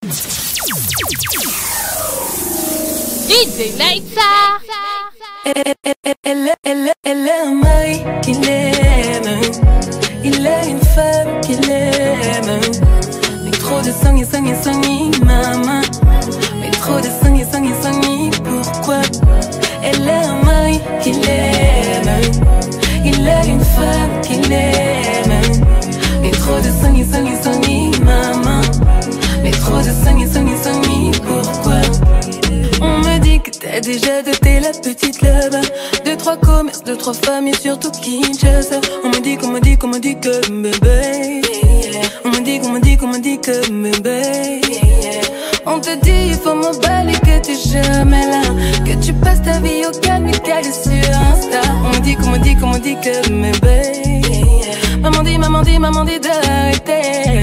DJ Laïta. Elle est un mari qu'il aime. Il est une femme qu'il aime. Mais trop de sang, maman. Mais trop de sang, pourquoi? Elle est un mari qu'il aime. Il est une femme qu'il aime. Mais trop de sang, maman. Mais trop de sang, pourquoi? On me dit que t'as déjà doté la petite là-bas. 2-3 commerces, 2-3 femmes et surtout Kinshasa. On me dit que bébé. On me dit que bébé. On te dit il faut m'emballer, que t'es jamais là, que tu passes ta vie au calme et calé sur Insta. On me dit que bébé. Maman dit d'arrêter.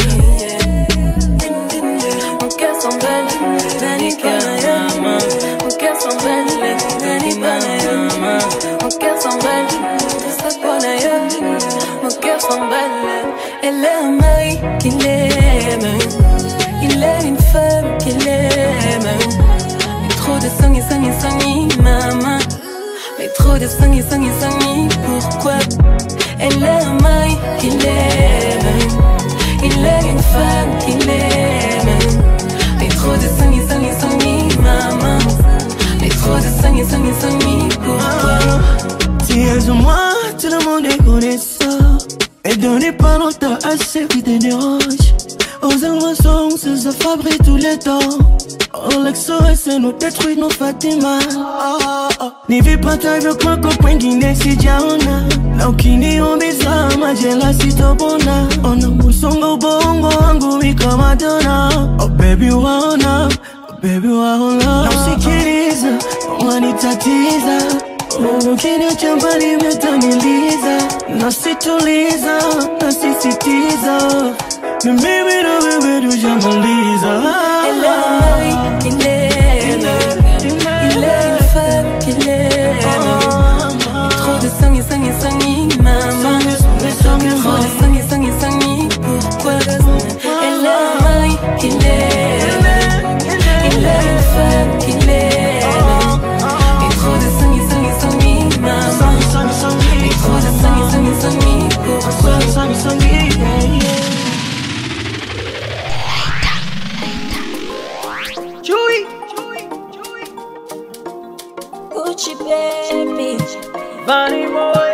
Mon cœur s'emballe, Dani Panayama. Mon cœur s'emballe, Dani Panayama. Mon cœur s'emballe, tout ça pour Naya. Mon cœur s'emballe. Elle est un mari qu'il aime. Il est une femme qu'il aime. Mais trop de sang, maman. Mais trop de sang, pourquoi? Elle est un mari qu'il aime. Il est une femme qu'il aime. Mais trop de sang, maman. Mais trop de sang, pourquoi? Si elles ont moi, tout le monde est connaissant. Et donnez pas longtemps à ceux qui te dérangent. Aux inventions, se fabriquent tous les temps. Oh, l'exo-S nous détruit nos Fatima. Ni vipata vyo kwako kwengine sijaona. Na ukiniumiza majela sitopona. Ona musongo bongo wangu wika Madonna. Oh baby waona, oh baby waona. Na usikiliza, wanitatiza. Ukiniacha mbali umetaniliza. Nasituliza, nasisitiza. Mais baby, no, jamaliza. Elle est un mari qu'il aime. Il est une femme qu'il aime. Trop de sang, maman. Trop de sang, pourquoi? Elle est un mari qu'il aime. Il est une femme qu'il aime. Et trop de sang, maman. Et trop de sang, pourquoi? Gucci baby, Bunny boy.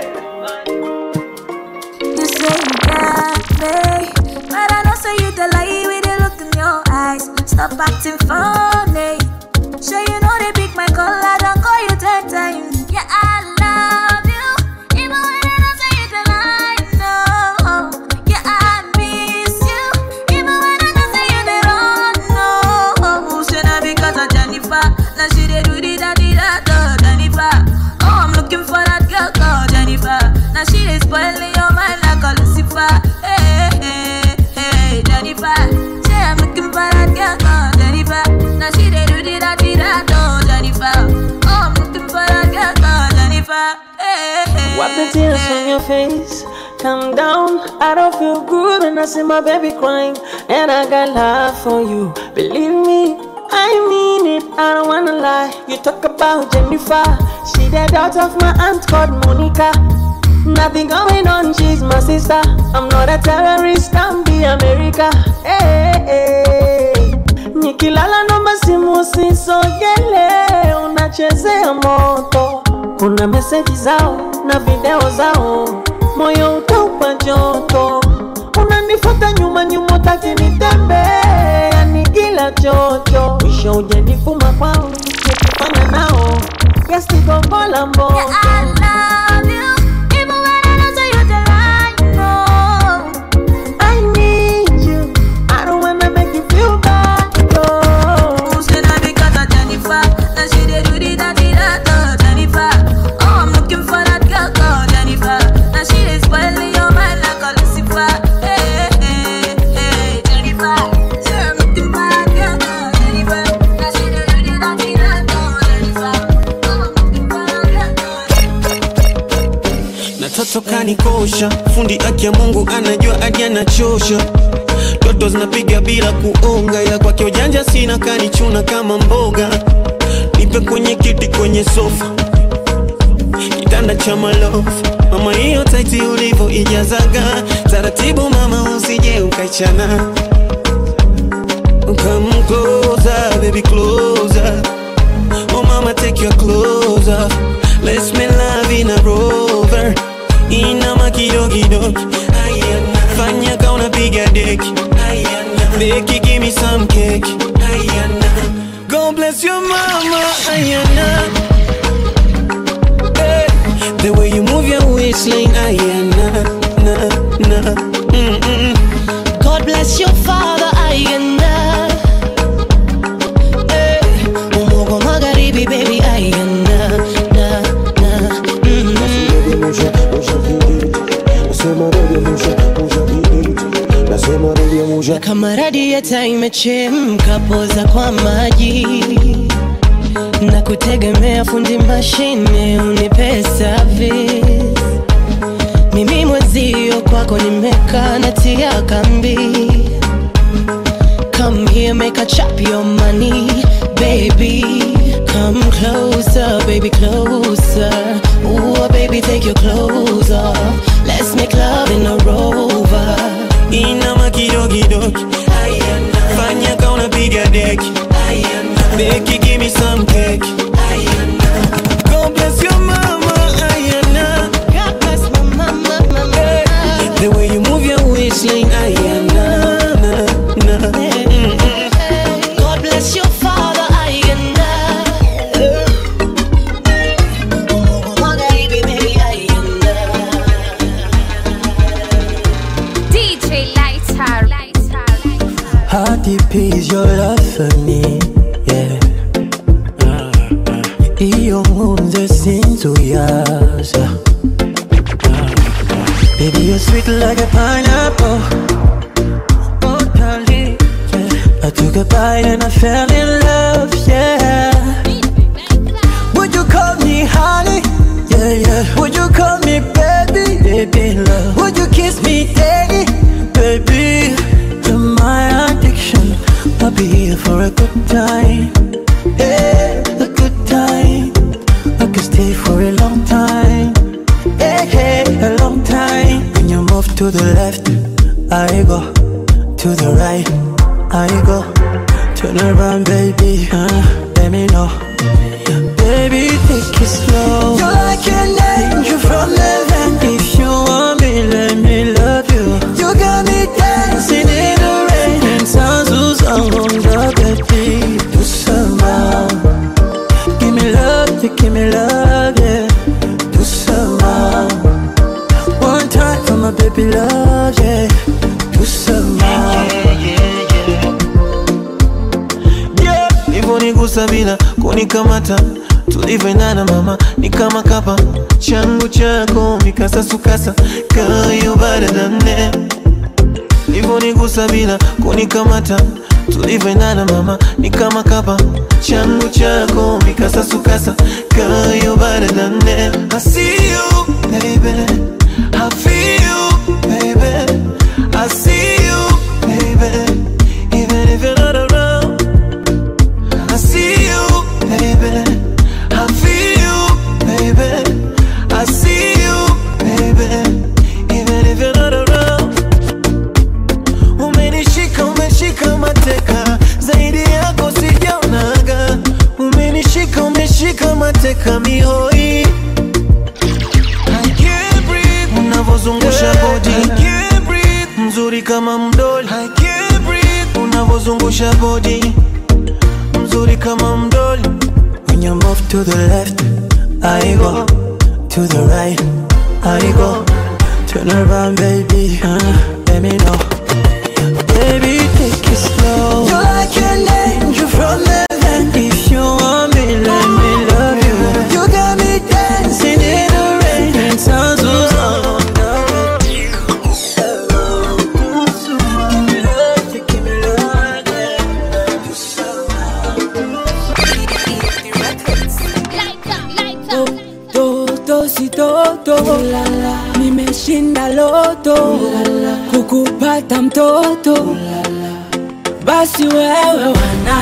You say you got me, but I know say you the lie with the look in your eyes. Stop acting funny. Sure you know they pick my collar, don't call you 10 times. Yeah, I love you, even when I don't say you the lie. No, yeah, I miss you, even when I don't say you the wrong. No, should I because of Jennifer? Now she dey do the da Jennifer. Oh, I'm looking for that girl called Jennifer. Now she dey spoiling your mind like a Lucifer. Hey, hey, hey, Jennifer. Say I'm looking for that girl called Jennifer. Now she dey do the da Jennifer. Oh, I'm looking for that girl called Jennifer. Hey, hey. Wipe the tears from your face. Calm down, I don't feel good when I see my baby crying. And I got love for you, believe me, I mean it, I don't wanna lie. You talk about Jennifer, she the daughter of my aunt called Monica. Nothing going on, she's my sister. I'm not a terrorist, I'm the America. Hey, hey. Nikilala nomba simu sisogele. Unachezea moto. Kuna message zao na video zao. Moyo utaupa joto. Unanifuata nyuma utaki nitembe. Yanigila chocho. Mwisho ujenifuma kwao. Nikifanya nao. Yes, nikogola mboto. Yeah, I love you, even when I don't say you the right. No, I need you. I don't wanna make you feel bad. No. say that because of Jennifer. Now she dey do the da Jennifer. Oh, I'm looking for that girl called Jennifer. Now she dey spoiling your mind like a Lucifer. Hey, hey, hey, Jennifer. Say I'm looking for that girl called Jennifer. Now she dey do the da Jennifer. Oh, I'm looking for that girl called. Na toto kanikosha, fundi haki ya Mungu anajua hadi anachosha. Toto zinapiga bila kuonga, ya kwake ujanja ujanja sina kanichuna kama mboga. Nipe kwenye kiti kwenye sofa, kitanda cha malofu. Mama hiyo taiti ulivo ijazaga, taratibu mama usije ukaichana. Come closer, baby closer. Oh mama take your clothes off. Let's make love in a Rover. Inama kidogo, ayana. Fanya ka unapiga deki, ayana. Beki give me some cake, ayana. God bless your mama, ayana. Hey, the way you move your waistline, ayana, na, na. God bless your father, ayana. Hey, umogo magharibi, baby, ayana, na, na. Kama radiator imechemka, poza kwa maji na kutegemea fundi mashine unipe service. Mimi mwezio kwako nimeka natia kambi. Come here, make a chop your money, baby. Come closer, baby, closer. Ooh, baby, take your clothes off. Let's make love in a Rover. Inama kidogo, ayana. Fanya ka unapiga deki, ayana. Beki give me some cake, ayana. God bless your mama, ayana. God bless my mama, mama. Hey, the way you move your waistline, ayana, na, na. God bless your father, ayana. Magharibi, baby, ayana. DJ Lighter. How deep is your love for me? Yeah. Iyo ngunze sinzuyaza. Baby, you're sweet like a pineapple. Oh, darling, yeah. I took a bite and I fell in love, yeah. Would you call me honey? Yeah, yeah. Would you call me baby? Baby, love. Would you kiss me daily? Baby, you're my addiction. I'll be here for a good time. Yeah, a good time. I could stay for a long time. Yeah, yeah, a long time. When you move to the left, I go. To the right, I go. Turn around, baby, let me know. Baby, take it slow. You're like an angel from heaven. If you want me, let me love you. You got me dancing in the rain. And sounds who's on the baby. Do some more. Give me love, you give me love, yeah. Do some more. One time for my baby love, yeah. Do some more. Yeah, hivyo nigusa bila kunikamata. Tulivyoendana mama, ni kama kapa. Changu chako, mikasa sukasa. Girl, you better than that. Hivyo nigusa bila kunikamata. Tulivyoendana mama, ni kama kapa. Changu chako, mikasa sukasa. Girl, you better than that. I see you, baby. I feel you, baby. I see you, baby. Even if you're not around, I see you, baby. I feel you, baby. I see you, baby. Even if you're not around. Umeshika mateka, zaidi yako sijaonaga. Umeshika mateka mihoi. I can't breathe, unavozungusha body. I can't breathe, mzuri kama mdoli. I can't breathe, unavozungusha body. Mzuri kama mdoli. When you move to the left, I go. To the right, I go. Turn around, baby, let me know. Baby, take it slow. You're like an angel from heaven. If you want me, let me love you. You got me dancing in the rain. And sounds who's on the give me love, Lighter. Toto si toto, nimeshinda loto, kukupata mtoto, basi wewe wana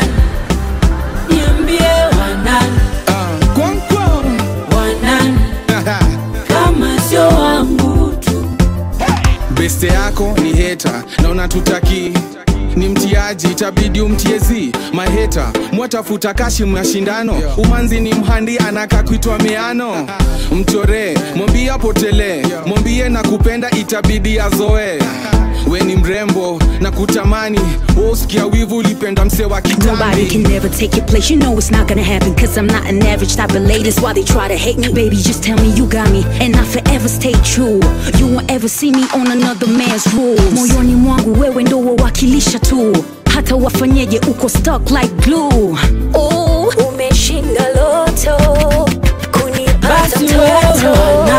tutaki ni mtiaji itabidi umtiezi maheta mwatafuta kashi mashindano umanzi ni mhandi anaka kuitwa meano mchore mwambie apotele mwambie na kupenda itabidi azoe we ni mrembo na kutamani usikia wivu ulipenda mse wa kitambi. Nobody can never take your place, you know it's not gonna happen, cause I'm not an average type of lady, that's why they try to hate me. Baby, just tell me you got me and I forever stay true. You won't ever see me on another man's rules. Moyoni mwangu wewe ndo wawakilisha tu, hata wafanyeje uko stuck like glue. Oh, umeshinda loto kunipata mtoto.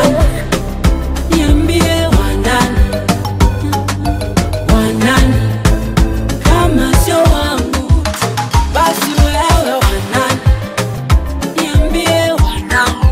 Niambie wanani kama sio wangu, basi wewe wanani. Niambie wanani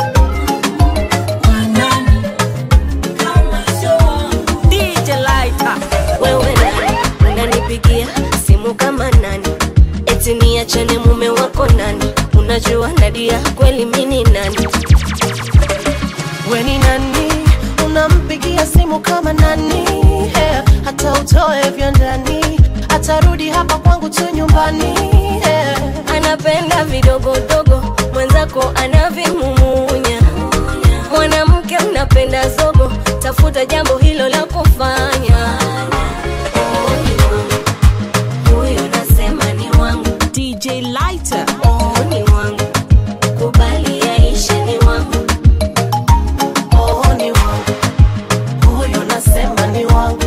kama sio wangu. DJ Lighter. Wewe nani unanipigia simu kama nani? Eti niachane mume wako nani? Unajua Nadia kweli mimi nani? We ni nani? Unampigia simu kama nani? Hata utoe vya ndani, atarudi hapa kwangu tu nyumbani. Anapenda vidogodogo, mwenzako anavimumunya. Mwanamke unapenda zogo, tafuta jambo hilo la kufanya. Huyo nasema ni wangu. DJ Lighter. Ni wangu. Kubali yaishe ni wangu. Ni wangu. Huyo nasema ni wangu.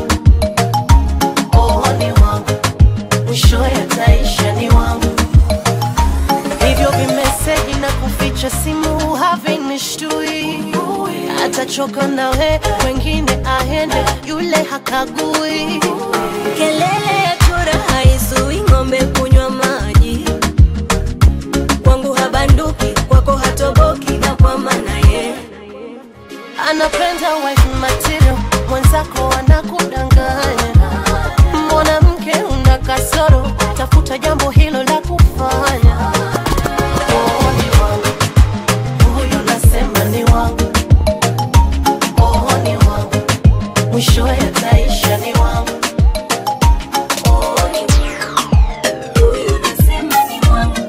Ni wangu. Mwisho yataisha ni wangu. Hivyo vimeseji na kuficha simu havinishtui. Atachoka nawe, wengine aende, yule hakagui. Kelele ya chura haizui ng'ombe kunywa maji. Kwangu habanduki, kwako hatoboki, na kwa maana ye anapenda wife material, mwenzako anakudanganya. Mwanamke una kasoro, tafuta jambo hilo la kufanya. Ni wangu. Huyo nasema ni wangu. Ni wangu. Mwisho yataisha ni wangu. huyo nasema ni wangu.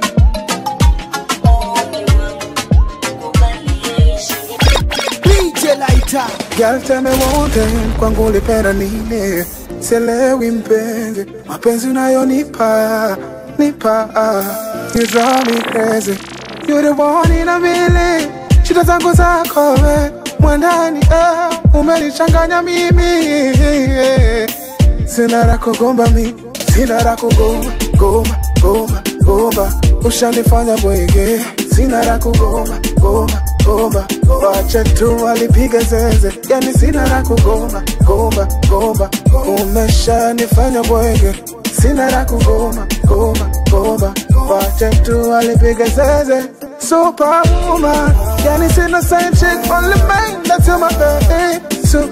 Ni wangu. Kubali yaishe ni DJ Lighter. Girl, tell me one thing, kwangu ulipenda nini? Sielewi mpenzi, mapenzi unayonipa you drive me crazy. You're the one in a million. Shida zangu zako we mwandani, umenichanganya mimi. Sina la kugomba mi, sina la kugomba. Ushanifanya bwege, sina la kugomba. Wacha tu walipiga zeze, yani sina la kugomba. Umeshanifanya bwege, sina la kugomba. Wacha tu walipiga zeze. Superwoman, yani sina same chick, only man, that's my baby.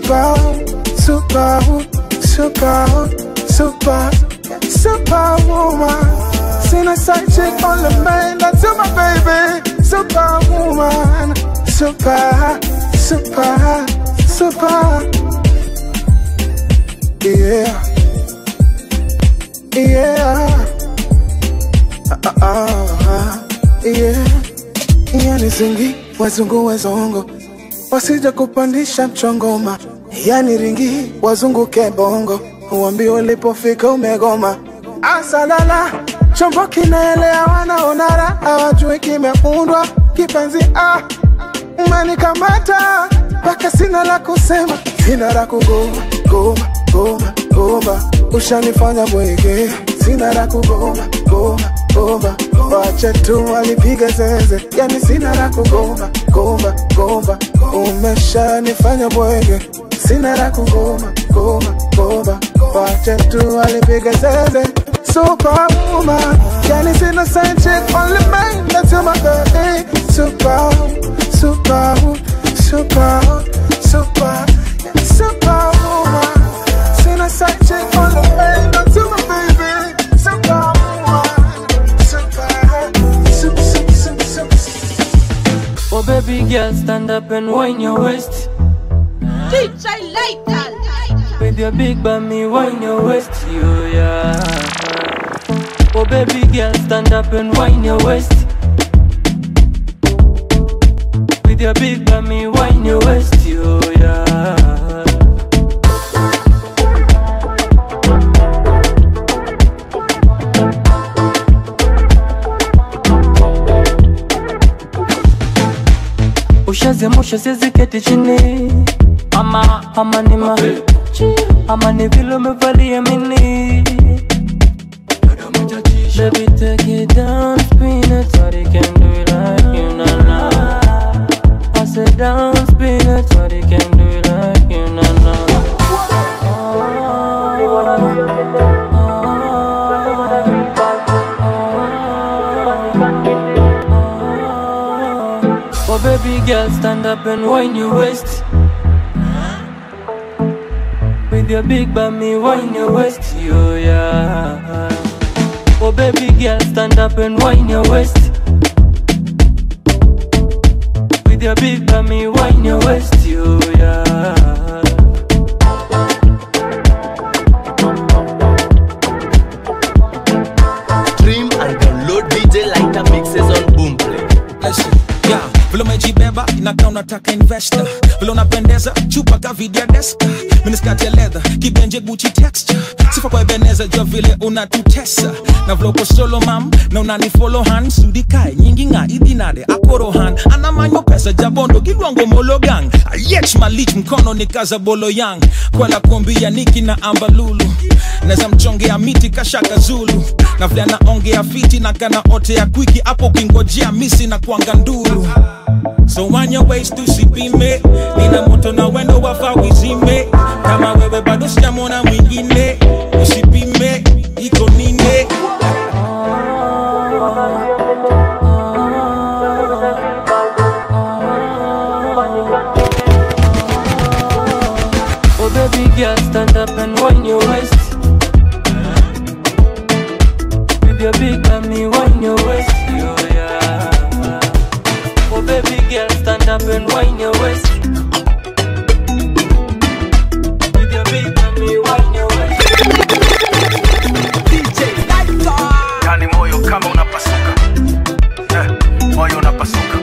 Superwoman, sina side chick, only man, that's my baby. Superwoman, super. Yeah. Yani zingi, wazungu wezongo, wasija kupandisha mchongoma. Yani ringi, wazunguke bongo, uambi ulipofika umegoma. Asalala, chombo kinaelea wanaonara, hawajui kimeundwa kipenzi. Umenikamata, paka sina la kusema, sina la kugoma. Ushanifanya bwege, sina la kugoma. Wacha tu walipiga zeze, yani sina la kugoma. Umeshanifanya bwege, sina la kugoma. Wacha tu walipiga zeze. Superwoman, yani sina side chick, only man, that's my baby. Superwoman, sina side chick, only man, that's my baby. Oh baby girl, stand up and wind your waist. DJ Lighter. With your big bummy, wine your waist, yo, yeah. Oh baby girl, stand up and wine your waist. With your big bummy, wine your waist, yo, yeah. Ushazimusha siwezi keti chini. Ama ni ama ni vile umevalia mini. Baby take it down, spin it, sorry can do it like you, na. I said down, spin it, sorry can do it like you, na. Oh baby girl, stand up and wine your waist. With your big bummy, wine your waist, yo, yeah. Oh baby girl, stand up and wine your waist. With your big bummy, wine your waist, yo, yeah. Stream and download DJ Lighter mixes on Boomplay. Yeah, vile umejibeba inakaa unataka investor. Vile unapendeza chupa ka video deska. Miniskirt ya leather, kibenje Gucci texture. Sifa kwa Ebeneza jua vile unatutesa. Na vile uko solo mam, na unanifollow hand. Sudikae, nyingi nga idinade, akorohan. Anamanyo pesa jabondo, kilwango mologang. Ayech malich mkono ni kaza bolo yang. Kwa la kumbia Niki na Ambalulu. Neza mchongea miti kashaka Zulu. Na vile anaongea fiti na kana ote ya kwiki. Apo kingojea misi na kuanga nduru. So on your waist to sipime. Nina moto na wendo wafa wizime. Kama wewe bado sijamona mwingine. Usipime, iko nine. Oh baby girl, stand up and wine your waist. With your big bummy, wine your waist, yo, yeah. Oh baby girl, stand up and wine your waist. With your big bummy, wine your waist. DJ Lighter. Yani moyo kama unapasuka. Moyo unapasuka.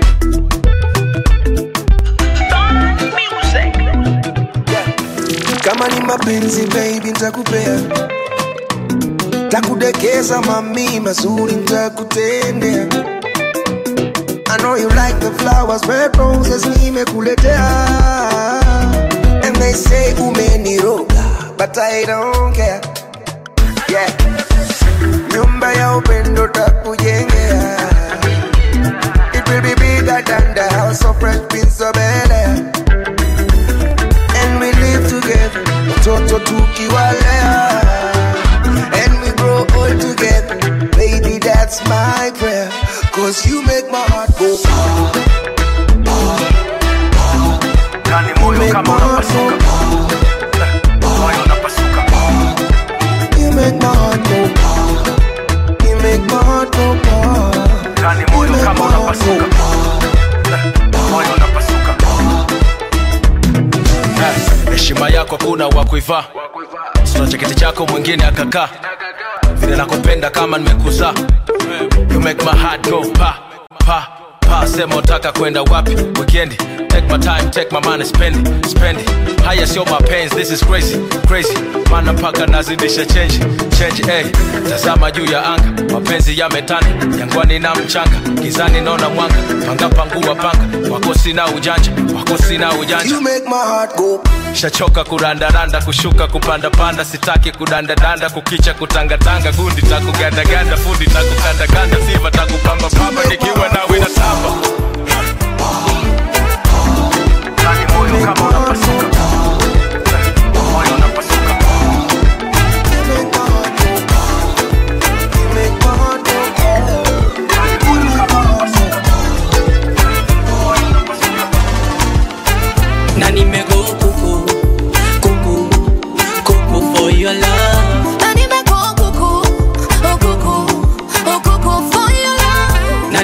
Kama ni mapenzi baby nitakupea. Takudekeza mami mazuri nitakutendea. I know you like the flowers, red roses nimekuletea. And they say umeniroga, but I don't care. Yeah. Nyumba ya upendo takujengea. It will be bigger than the house of Fresh Prince of Bel-Air. And we live together, toto tukiwalea. And we grow old together, baby that's my prayer. Cause you make my heart go Yani moyo kama unapasuka. Moyo unapasuka. You make my heart go. You make my heart go. Yani moyo kama unapasuka. Moyo unapasuka. Heshima yako kuna wakuivaa. Sina chaketi chako mwingine akakaa. Vile nakupenda kama nimekuzaa. You make my heart go pa, pa, pa. Sema utaka kwenda wapi weekend. Take my time, take my money, spend it. Haya sio mapenzi, this is crazy, crazy. Mana mpaka nazidisha change, hey. Tazama juu ya anga, mapenzi yametanda. Jangwani na mchanga, gizani naona mwanga. Panga pangua panga, wako sina ujanja. You make my heart go. Shachoka kuranda-randa, kushuka kupanda-panda. Sitaki kudanda-danda, kukicha kutanga-tanga. Gundi takuganda-ganda, fundi takukanda-ganda. Siva takupamba-pamba, nikiwa nawe na samba. Yani moyo kama unapasuka. Moyo unapasuka. You make my heart go. Yani moyo kama unapasuka. Moyo unapasuka. Na nimego kuku, kuku, kuku for your love. Na nimego kuku, oh kuku, oh kuku for your love. Na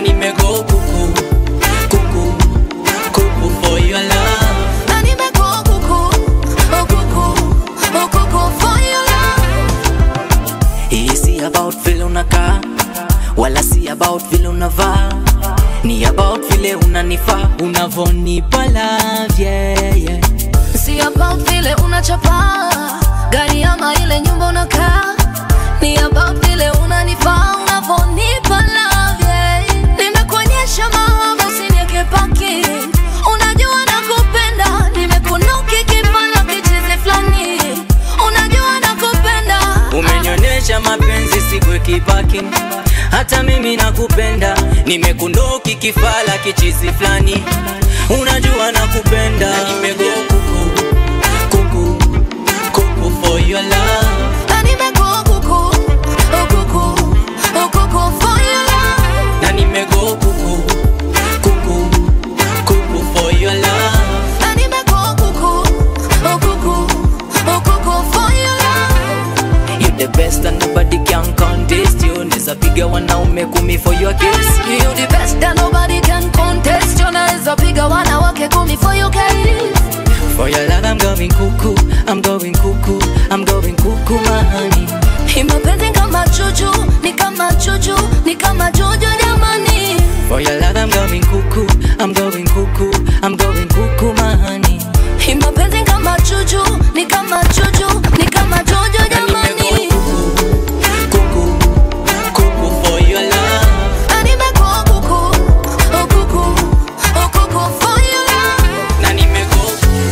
wala si about vile unavaa, ni about vile unanifaa, unavonipa love, yeah, yeah. Si about vile unachapa gari ama ile nyumba unakaa, ni about vile unanifaa, unavonipa love, yeah. Nimekuonyesha mahaba usinieke paki, unajua nakupenda, nimekunuki kipala kichizi flani, unajua nakupenda. Umenyonyesha mapenzi sikweki paki, hata mimi nakupenda, nimekunuki kifala kichizi flani, unajua nakupenda. Nimego kuku, kuku, kuku for your love. Na nimego kuku, kuku, kuku for your love. Na nimego kuku, kuku, kuku for your love. Na nimego kuku, kuku, kuku for your love. You the best and nobody can contest you. Neza piga wanaume 10 for your kiss. You the best and nobody can contest you. Neza piga wanawake 10 for your kiss. For your love I'm going cuckoo, I'm going cuckoo, I'm going cuckoo, my honey. Hii mapenzi kama chuchu, ni kama chuchu, ni kama chuchu jamani. For your love I'm going cuckoo, I'm going cuckoo, I'm going cuckoo, my honey. Hii mapenzi kama chuchu, ni kama chuchu, ni kama chuchu jamani. Cuckoo, cuckoo for your love. Na nimekuwa kuku, kuku, kuku for your love. Na nimekuwa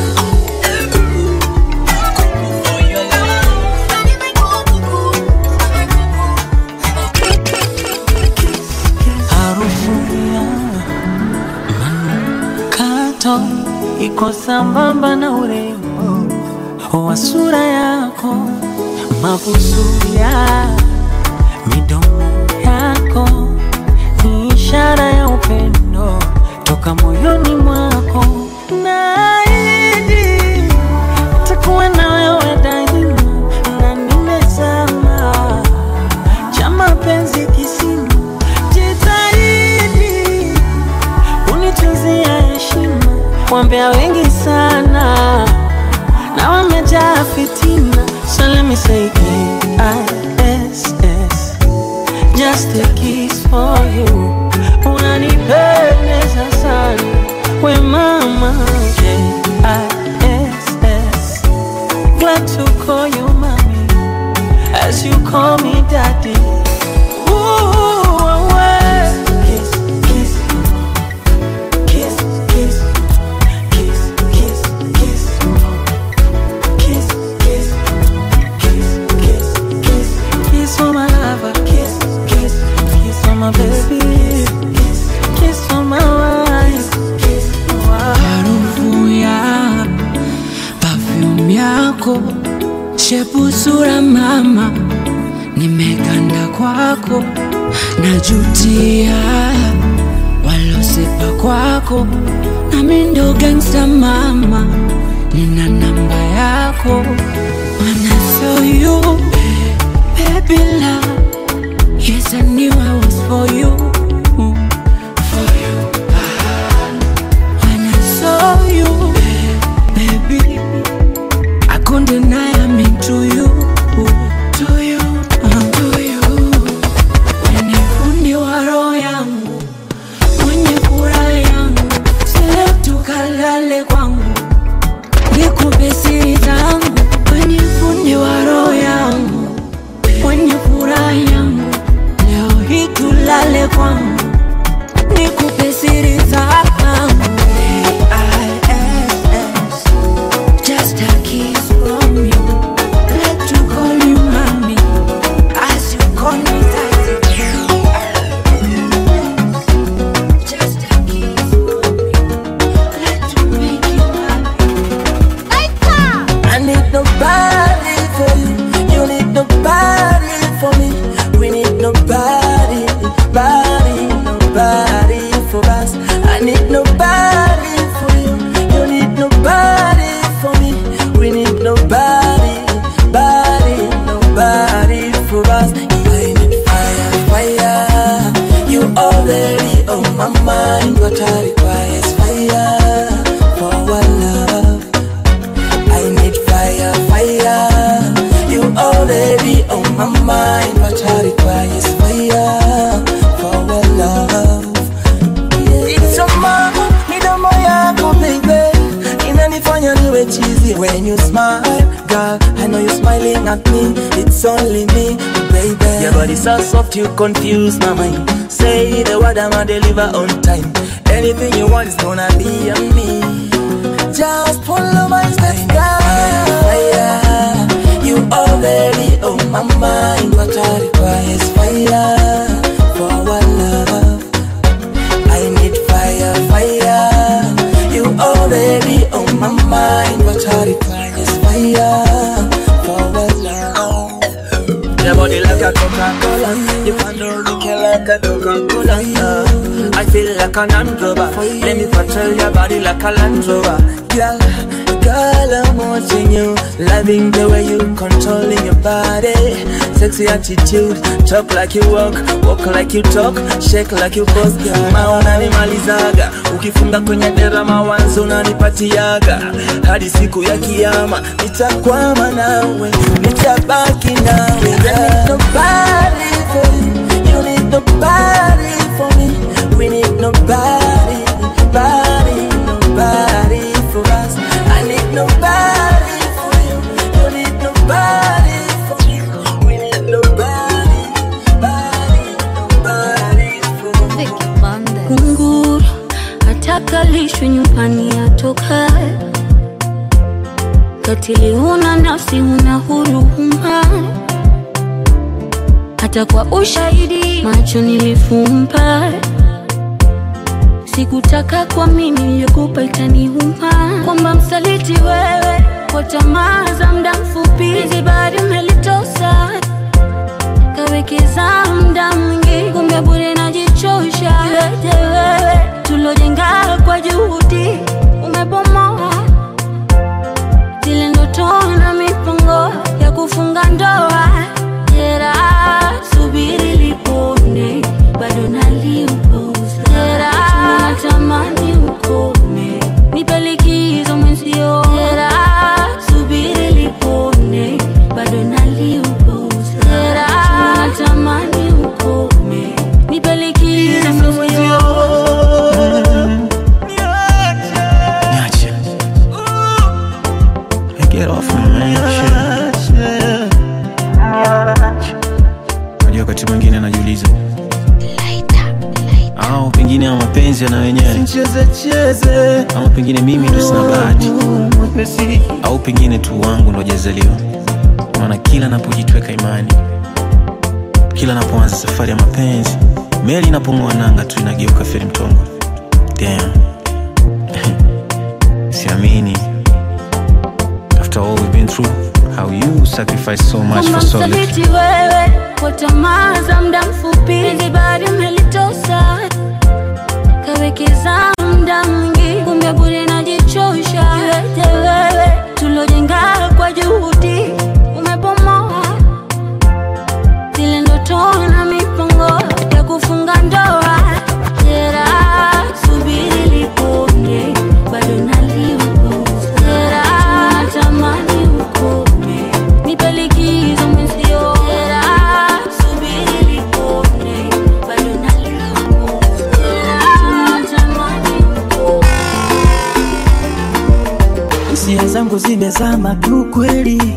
iko sambamba na urembo wa sura yako, mabusu ya midomo yako ni ishara ya upendo toka moyoni mwako. Naahidi nitakuwa na wewe daima, na nimezama cha mapenzi kisima. Jitahidi unitunzia heshima, wambea wengi sana na wamejaa fitina. So let me say K-I-S-S, just a kiss for you. Unanipendeza sana we mama. K-I-S-S, glad to call you mommy as you call me daddy. My baby, kiss for my wife. Harufu ya perfume yako, shepu sura mama, nimeganda kwako, najutia walosipa kwako, na mindo gangsta mama, nina namba yako. When I saw you, baby love, yes, I knew I was for you, for you. When I saw you, baby, I couldn't deny I'm into you, to you, to you. When you fundi wa roho yangu, mwenye furaha yangu, sile tukalale kwangu, nikupe siri zangu. When you fundi wa roho yangu, mwenye furaha yangu, hii tulale kwangu, nikupe siri zangu. K-I-S-S, just a kiss from you. Let you call you mommy as you call me daddy. Just a kiss from you. Let you make you happy. I need nobody for you, you need nobody for me. We need nobody, body. body so soft you confuse my mind. Say the word I'ma deliver on time. Anything you want is gonna be on me. Just follow my steps, fire. You already on my mind. What I require is fire for our love. I need fire, fire. You already on my mind. What I require is fire for our love. Your body like a Coca-Cola. You find no liquor like a Coca-Cola. I feel like an androba. Let me patrol your body like a Land Rover. Girl, I'm watching you. Loving the way you controlling your body. Sexy attitude. Talk like you walk like you talk. Shake like you boss. Maona ni malizaga. Ukifunga kwenye dera mawanzo unanipatiaga. Hadi siku ya kiyama nitakwama nawe, nitabaki nawe. I need nobody for you. You need nobody for me. We need nobody, nobody for us. I need nobody for you. You need nobody for me. We need nobody, nobody for me. Kunguru atakalishwe nyumbani atoka. Katili una nafsi una huruma. Hata kwa ushahidi macho nilifumba. Sikutaka kwa mimi nilikupa itaniuma. Kwamba msaliti wewe kwa tamaa za muda mfupi. Hizi bado umelitosa. Kawekeza muda mwingi kumbe bure najichosha. Yote wewe tulojenga kwa juhudi umebomoa. Zile ndoto na mipango ya kufunga ndoa. Jera subiri lipone bado naliupuza. Jera natamani ukome nipe likizo mwenzio. Jera subiri lipone bado naliupuza. Jera natamani ukome nipe likizo mwenzio. Niache. Get off me, man. Unajua wakati mwingine najiuliza au pengine ya mapenzi yana wenyewe, ama pengine mimi ndo sina bahati, au pengine tu wangu ndo hajazaliwa. Maana kila napojitweka imani, kila napoanza safari ya mapenzi, meli inapong'oa nanga tu inageuka feri mtongo. Damn. Siamini. After all we've been through, how you sacrifice so much for so little. Msaliti wewe kwa tamaa za muda mfupi. Hizi bado umelitosa. Kawekeza muda mwingi kumbe bure najichosha. Yote wewe tulojenga kwa juhudi umebomoa. Zile ndoto na mipango ya kufunga ndoa. Jera subiri lipone bado naliupuza. Jera natamani ukome nipe likizo mwenzio. Jera subiri lipone bado naliupuza. Jera natamani ukome. Hisia zangu zimezama kiukweli.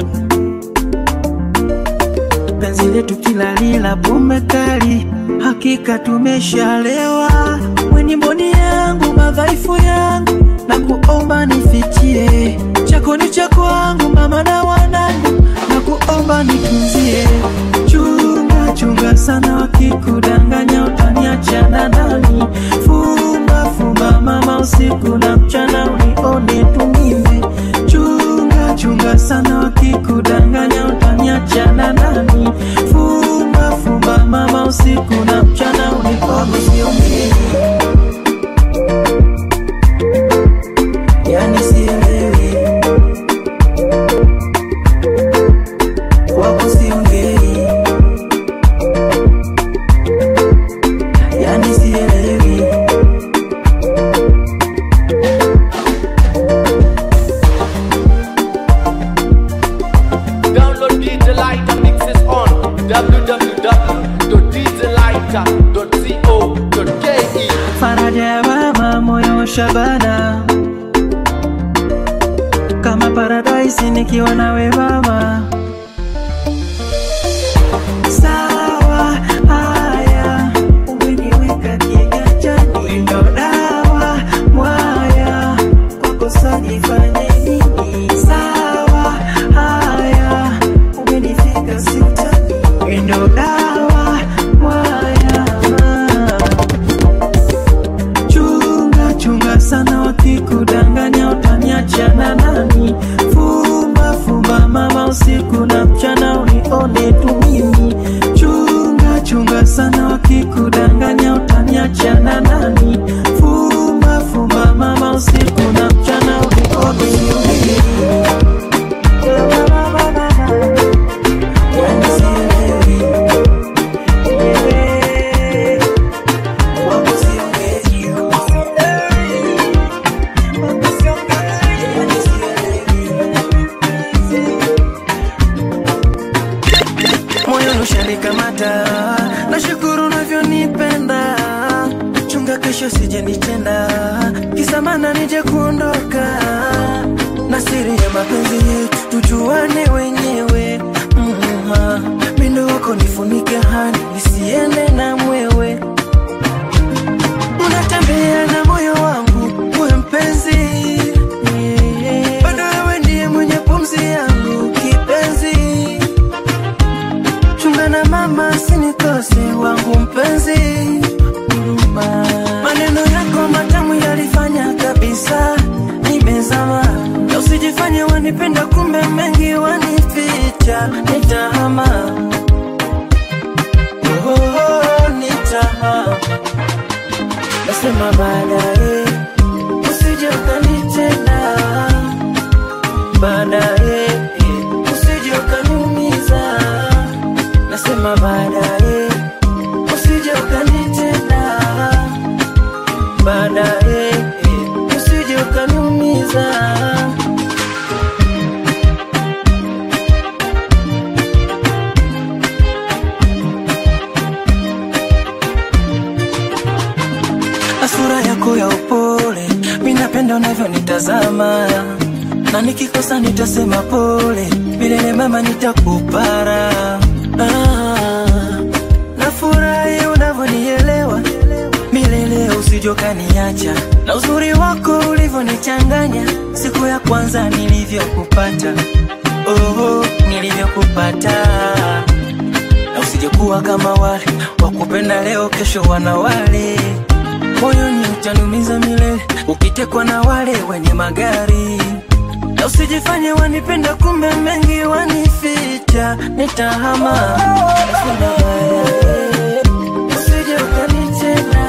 Penzi letu kila lila pombe kali. Hakika tumeshalewa. Weni mboni yangu madhaifu yangu, na kuomba nifichie. Chako ni chako wangu mama na wanangu, na kuomba nitunzie. Chunga chunga sana wakikudanganya utaniacha na nani. Fumba fumba mama usiku na mchana unione tu mimi. Chunga chunga sana wakikudanganya utaniacha na nani. Fumba fumba mama usiku na mchana unione sio mimi. Yani sielewi wako siongei. Yani sielewi. Download DJ Lighter mixes on www.djlighter.co.ke. Faraja ya mama moyo Shabana, kama paradise nikiwa nawe mama. Sawa kesho sije nitenda, kisa maana nije kuondoka, na siri ya mapenzi yetu tujuane wenyewe. Mindo wako nifunike hani, nisiende na mwewe. Unatembea na moyo wangu, uwe mpenzi, bado wewe ndiye mwenye pumzi yangu kipenzi. Chunga na mama sinikose wangu mpenzi. Maneno yako matamu yalifanya kabisa nimezama, na usijifanye wanipenda kumbe mengi wanificha. Nitahama, nitahama, nasema baadaye usije ukanitenda, baadaye usije ukaniumiza, nasema baadaye usije ukanitenda, baadaye usije ukaniumiza. Sura yako ya upole, mimi napenda unavyonitazama, na nikikosa nitasema pole, milele mama nitakupara. Nafurahi unavyonielewa, milele usije ukaniacha, na uzuri wako ulivyonichanganya siku ya kwanza nilivyokupata. Nilivyokupata, na usije kuwa kama wale wakupenda leo kesho wana wale. Moyoni utanumiza milele ukitekwa na wale wenye magari, na usijifanye wanipenda kumbe mengi wanificha. Nitahama, usije ukanitenda,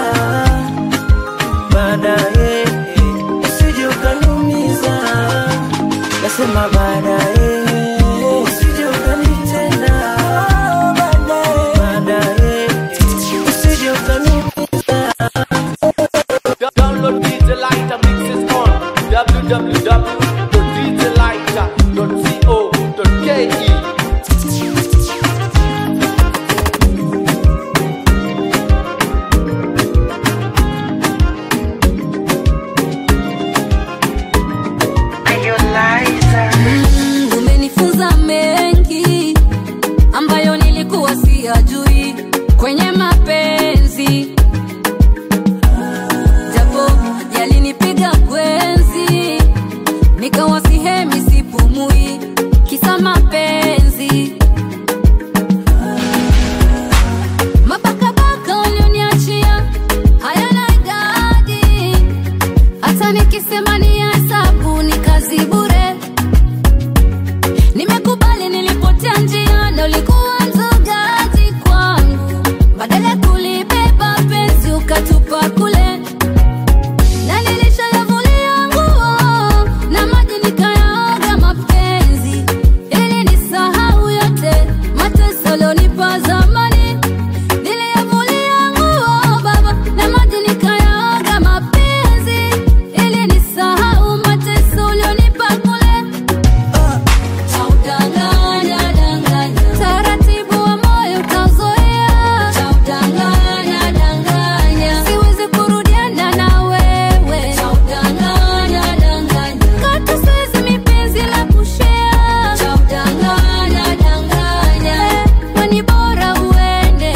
baadaye usije ukaniumiza, nasema baadaye usije ukanitenda, baadaye usije ukaniumiza. Download DJ Lighter mixes on www.djlighter.co.ke. Umenifunza mengi ambayo nilikuwa siyajui kwenye mapenzi, japo yalinipiga kwenzi, nikawa sihemi sipumui, kisa mapenzi. Mabakabaka ulioniachia hayana idadi, hata nikisema ni hesabu ni kazi bure. Nimekubali nilipotea njia na ulikuwa mzogaji kwangu, badala ya kulibeba penzi ukatupa kule, na nilishayavulia nguo na maji nikayaoga mapenzi, ili nisahau yote mateso ulionipa zamani. Niliyavulia nguo baba na maji nikayaoga mapenzi, ili nisahau mateso ulionipa kule. Chaudanganya, danganya, taratibu wa moyo utazoea. Chaudanganya, danganya, siwezi kurudiana na wewe. Chaudanganya, danganya, kata siwezi mipenzi la kushare. Chaudanganya, danganya, wani bora uende.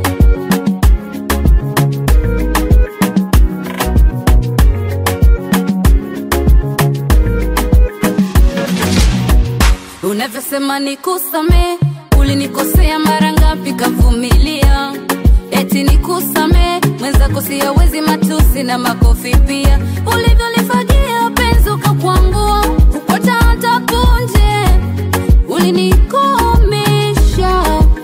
Unavyosema nikusame, ulinikosea mara ngapi kavumilia, eti nikusame, mwenzako siyawezi matusi na makofi pia. Ulivyonifagia penzi ukakwangua, kupata hata punje, ulinikomesha,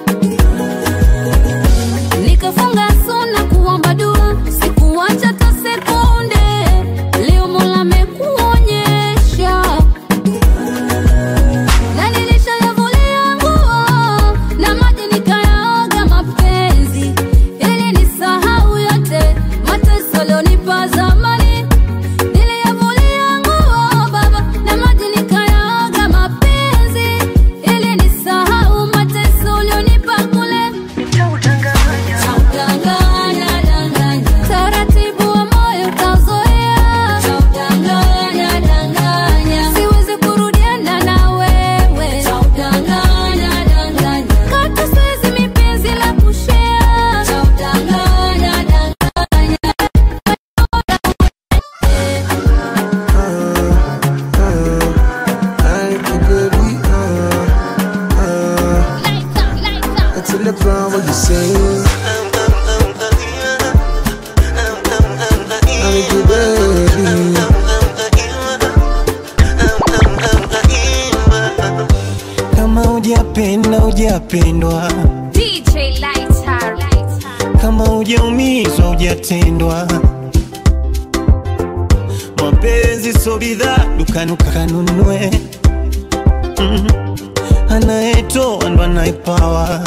nikafunga suna kuomba dua, sikuacha hata sekunde. Leo Mola amekuonyesha, na nilishayavulia nguo na maji nikayaoga mapenzi, ili nisahau yote mateso ulionipa zamani. Niliyavulia nguo baba na maji nikayaoga mapenzi, ili nisahau hujapendwa, DJ Lighter. kama hujaumizwa hujatendwa. Mapenzi so bidhaa dukani ukanunue, anayetoa ndo anaipawa.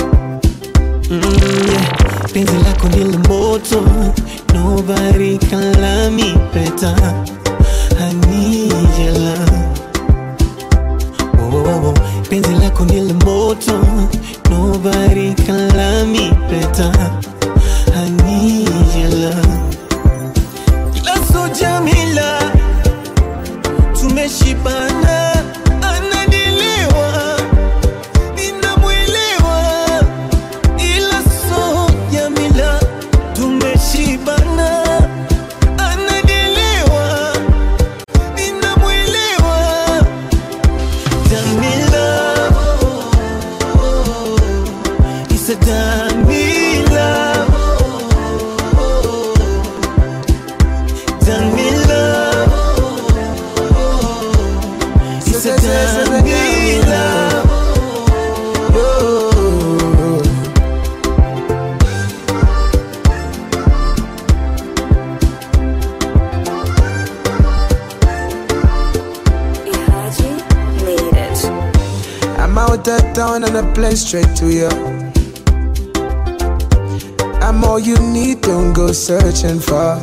Penzi lako ndilo moto, nobody can love me better. I need your love. Oh, penzi lako ndilo moto, nobody can love me better. I need your love. Lazo Jamila, tumeshibana, ananielewa, ninamwelewa. Ila so Jamila, tumeshibana, ananielewa, ninamwelewa. Jamila, it's a Jamila. I'm out of town and I play straight to you. I'm all you need, don't go searching for.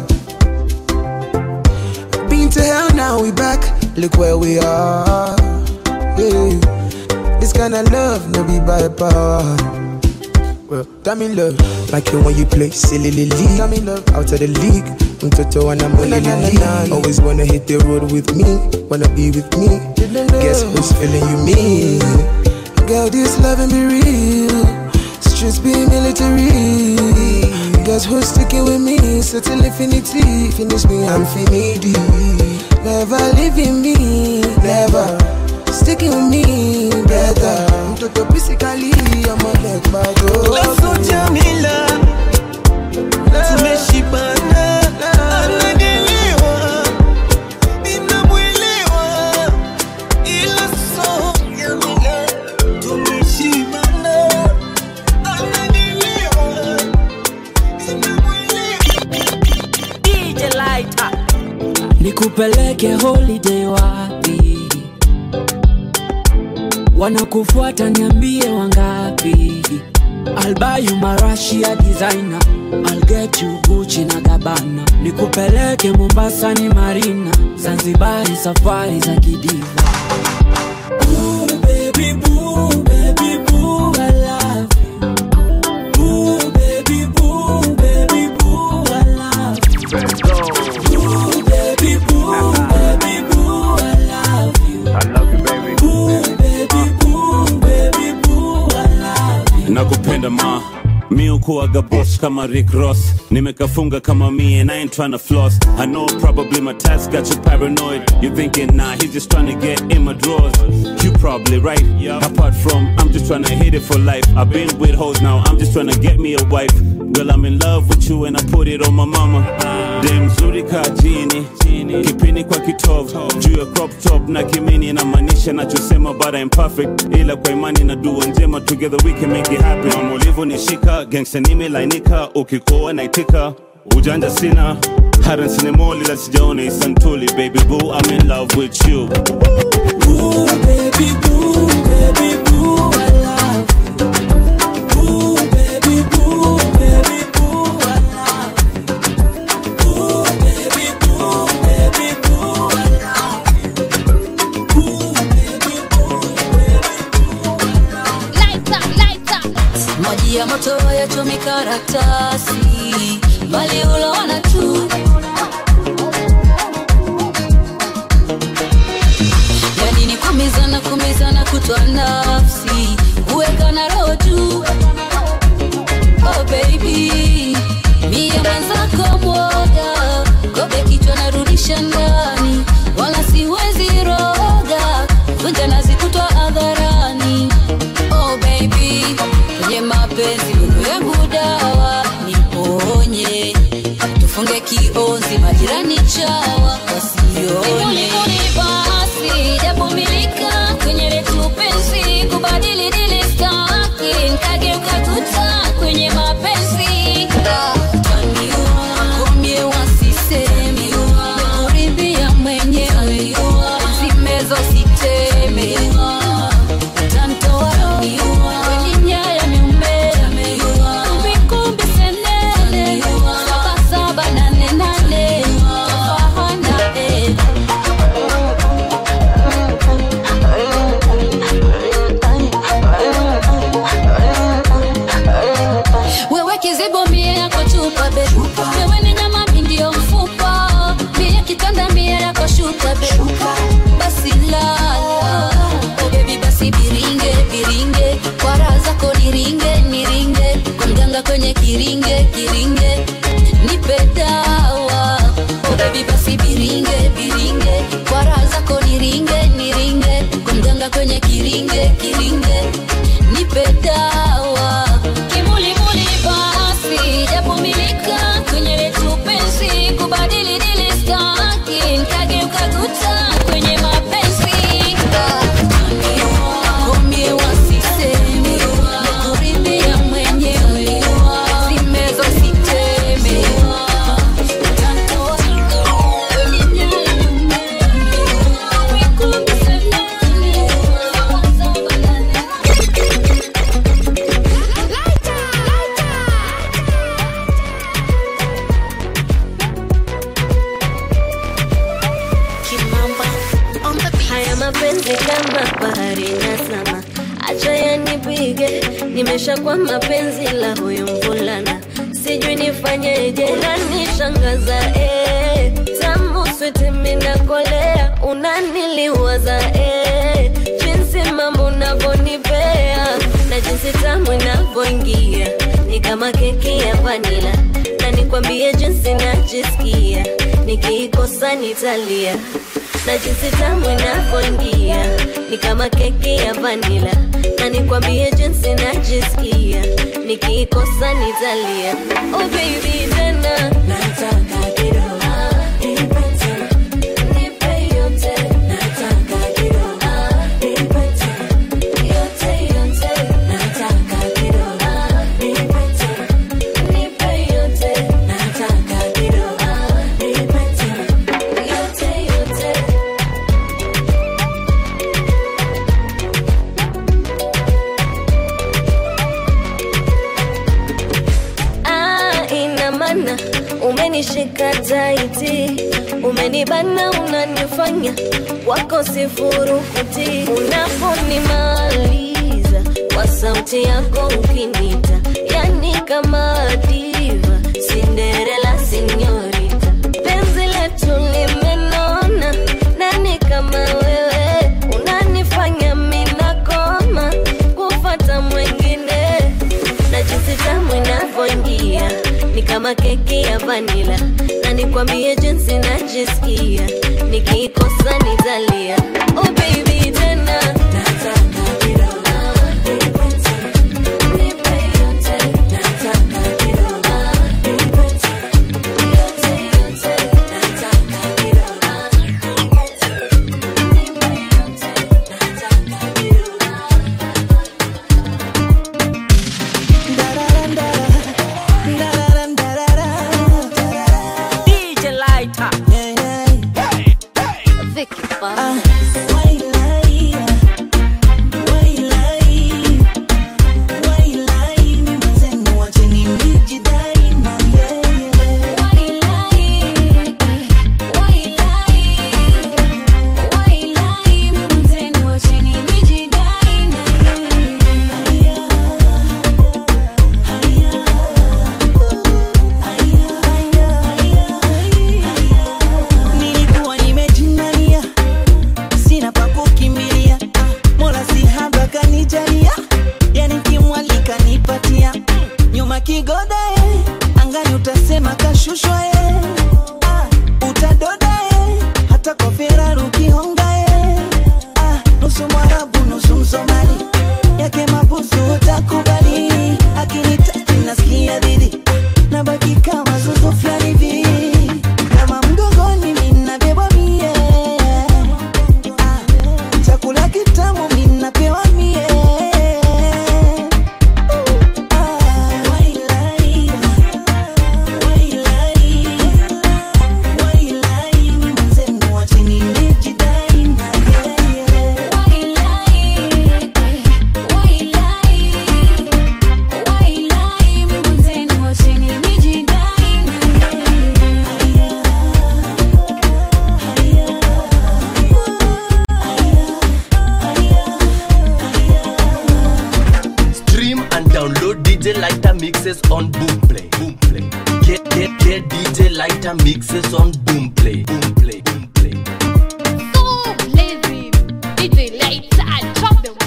Been to hell, now we back, look where we are. Yeah. This kind of love, no be by power. Well, damn in love, like it when you play silly league. Damn in love, out of the league. Toto and I'm only league. Always wanna hit the road with me, wanna be with me. Guess who's feeling you me? Girl, this loving be real. Streets be military. Guess who's sticking with me? Settle infinity. Finish me, I'm finity. Never leaving me, never sticking with me, better. Toto physically, I'm a leg bad. Lazo Jamila, tumeshibana, ananielewa, ninamwelewa. Ila so Jamila, tumeshibana, ananielewa, ninamwelewa. DJ Lighter. Nikupeleke holiday wapi? Wanakufuata niambie wangapi? I'll buy you Marashia designer, I'll get you Gucci na Gabbana. Nikupeleke Mombasa ni Marina, Zanzibari safari za kidiva. Ooh baby boo, baby boo, I love you. Ooh baby boo, baby boo, I love you. Ooh baby boo, baby boo, I love you. I love you baby. Ooh baby boo, baby boo, I love you. Nakupenda ma, mi ukuwaga boss kama Rick Ross. Nimekafunga kama me and I ain't tryna floss. I know probably my tats got you paranoid. You thinking nah, he's just tryna get in my drawers. You probably right, apart from I'm just tryna hit it for life. I've been with hoes now, I'm just tryna get me a wife. Girl, I'm in love with you and I put it on my mama. Dem zuri ka jini, kipini kwa kitovu. Juu ya crop top na kimini na manisha nachosema but I'm perfect. Ila kwa imani na dua njema, together we can make it happen. Mama ulivo nishika, gangsta nimelainika. Ukikoa naitika, ujanja sina. Hara sinemoli la sijaone isantuli. Baby boo, I'm in love with you. Ooh baby boo, baby boo, I love you. Ooh baby boo, baby boo, I love you. Ooh baby boo, baby boo, I love you. Ooh baby boo, baby boo, I love you. Lighter. Maji ya moto yachomi karatasi, bali ulowana tu. Yani ni kumizana kutwa nafsi, uweka na roho juu. Oh baby, mie mwenzako mwoga, kobe kichwa narudisha ndani, wala siwezi roga, kunja nazi kutwa hadharani. Oh baby, kwenye mapenzi nuru yangu dawa, niponye, tufunge kionzi majirani chawa wasione. Basi japo milika kwenye letu penzi, kubadili dili staki, Nanga kwenye kiringe kiringe, nipe dawa kimulimuli basi, japo milika kwenye letu penzi, kubadili dili staki, nkageuka kuta kwenye mapenzi. Komie wasiseme, nikuridhia mwenyewe, zimezo siteme. Haya mapenzi kama bahari nazama, acha yanipige, nimesha kwa mapenzi la huyu mvulana, sijui nifanyeje, unanishangaza tamu switi mina kolea, unaniliwaza jinsi mambo unavyonipea, na jinsi tamu inavyoingia, ni kama keki ya vanila, na nikwambie jinsi najisikia, nikiikosa nitalia, na jinsi tamu inavyoingia, ni kama keki ya vanila, na nikwambie jinsi najisikia, nikiikosa nitalia. Oh baby tena nataka kidogo, nipe tena, nipe yote, nataka kidogo, nipe tena, yote yote, nataka kidogo, nipe tena, nipe yote, nataka kidogo, nipe tena, yote yote. Umenishika taiti, umenibana, unanifanya wako sifurukuti, unaponimaliza kwa sauti yako ukinita, yani kama diva, Cinderella señorita, penzi letu limenona, nani kama wewe, unanifanya mina koma kufata mwengine, na jinsi tamu inavyoingia, ni kama keki ya vanila, na nikwambie jinsi najisikia, nikiikosa nitalia. Oh baby tena nataka kidogo, nipe tena, nipe yote, nataka kidogo, nipe tena, yote yote, nataka kidogo, nipe tena, nipe yote, nataka kidogo. DJ Lighter. Vicky Nilikuwa nimejinania, sina pa kukimbilia, Mola si haba kanijalia, yani kimwalika nipatia, nyuma kigoda angani utasema kashushwa utadoda hata kwa Ferrari ukihonga nusu Mwarabu nusu Msomali, yake mabusu utakubali, akinitaki nasikia dhidi, nabaki kama zuzu fulani hivi, kama mgongoni mina beba mie, chakula kitamu mina pewa mie, wailai, wailai, wailai, ni mzenu wachini nijidai na yeye, Stream and download DJ Lighter mixes on Boomplay. Boomplay. Get DJ Lighter mixes on Boomplay. Boomplay. Boomplay. So lazy. DJ Lighter, drop them.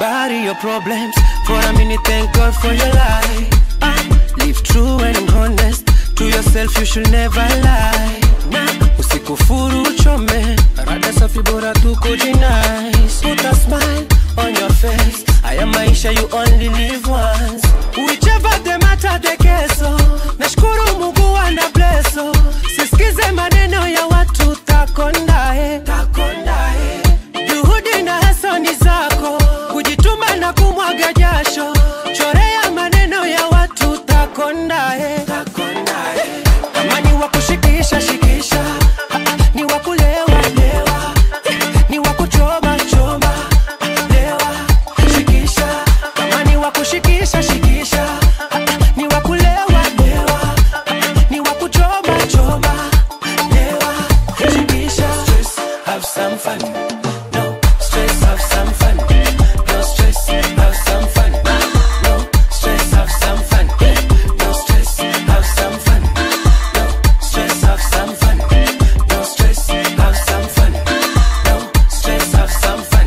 bury your problems. For a minute, thank God for your life. Live true and honest. To yourself, you should never lie. Usikufuru uchome. Rada safi bora tu kujinice. Put a smile on your face. Haya maisha you only live once. Whichever the matter the keso. Nashukuru Mungu ana blesso. Sisikize maneno ya watu takondae. Juhudi na hasani zako. Kujituma na kumwaga jasho. Chorea maneno ya watu takondae. Kama ni wakushikisha shikisha. Ni wakulewa lewa. Ni wakuchoma choma. Lewa shikisha. Kama ni wakushikisha shikisha. Ni wakulewa lewa. Ni wakuchoma choma. Lewa shikisha. Stress, have some fun. No stress, have some fun. No stress, have some fun. No stress, have some fun. No stress, have some fun. No stress, have some fun. No stress, have some fun. No stress, have some fun.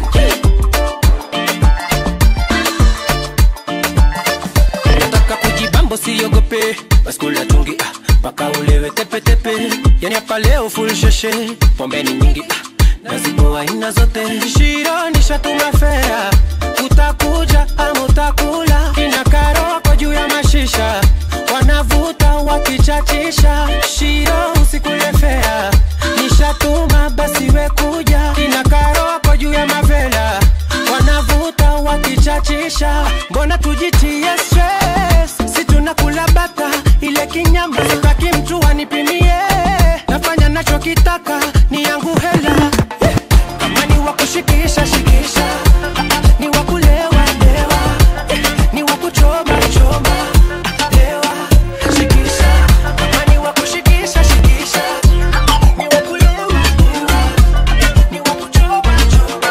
Nataka kujibambo siogope. Baskula tungi paka ulewe tepe tepe. Yani hapa leo full sheshe. Pombe ni nyingi nazipoa ina zote. Shiro nishatunga fea. Utakuja ama utakula. Kina karoko juu ya mashisha. Wanavuta wakichachisha. Shiro usikule fea. Nishatuma basi we kuja. Kina karoko juu ya mavela. Wanavuta wakichachisha. Mbona tujitie stress? Si tunakula bata ile kinyama. Sitaki mtu anipimie. Nafanya nachokitaka ni yangu hela. Kama ni wakushikisha shikisha. Ni wakulewa lewa. Ni wakuchoma choma. Lewa shikisha. Kama ni wakushikisha shikisha. Ni wakulewa lewa. Ni wakuchoma choma.